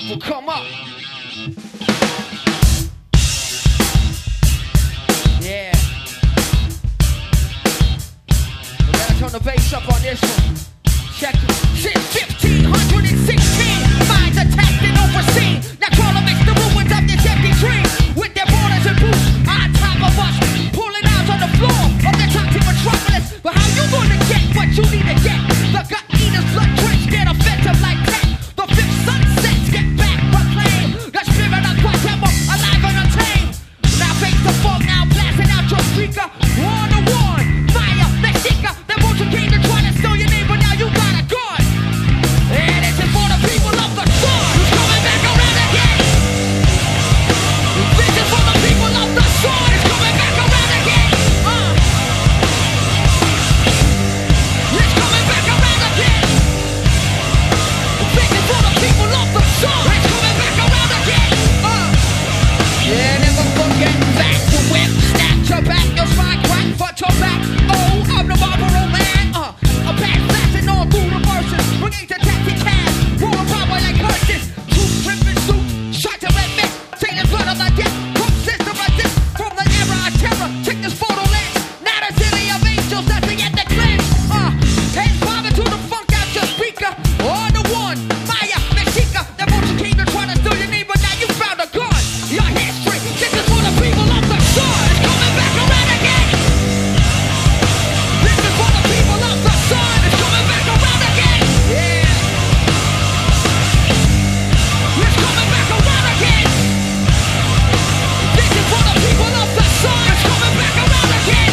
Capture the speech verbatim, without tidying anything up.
will come up. Yeah. We gotta turn the bass up on this one. Check it. Since fifteen sixteen, minds attacked and overseen. Now Crawler makes the ruins of this empty dream. With their borders and boots on top of us, pulling out on the floor of the toxic metropolis. But how you gonna get what you need to get? The gut eaters, blood drenched, get offensive like that. The fifth sunsets get back proclaimed. The spirit of Guatemala, alive and untamed. Now face the fog, now blasting out your speaker. One to one, fire, Mexica. They won't you came to try to steal your name, but now you got a gun. And this is for the people of the sun. Who's coming back around again? This is for the people of the sun. It's coming back around again. Uh. It's coming back around again. This is for the people of the sun. It's coming back around again. Uh. Yeah, never forget back to whip. Snap your back, your spine crack, but your back. Oh, I'm the Marlboro man. Uh. A back flashing all through the verses. Bringing the tactic cash. War power like curses. True tripping suit. Shot to red men. Taking blood on the death. Cook system resist from the era of terror. Check this photo lens. Not a city of angels. That's the end the cleanse. Uh. Hands bobbing to the funk out your speaker. On the one. Fire. Mexica. That motion came to try to steal your name, but now you found a gun. Your history. This is for the people of the sun. It's coming back around again. This is for the people of the sun. It's coming back around again. Yeah. It's coming back around again. This is for the people of the sun. It's coming back around again.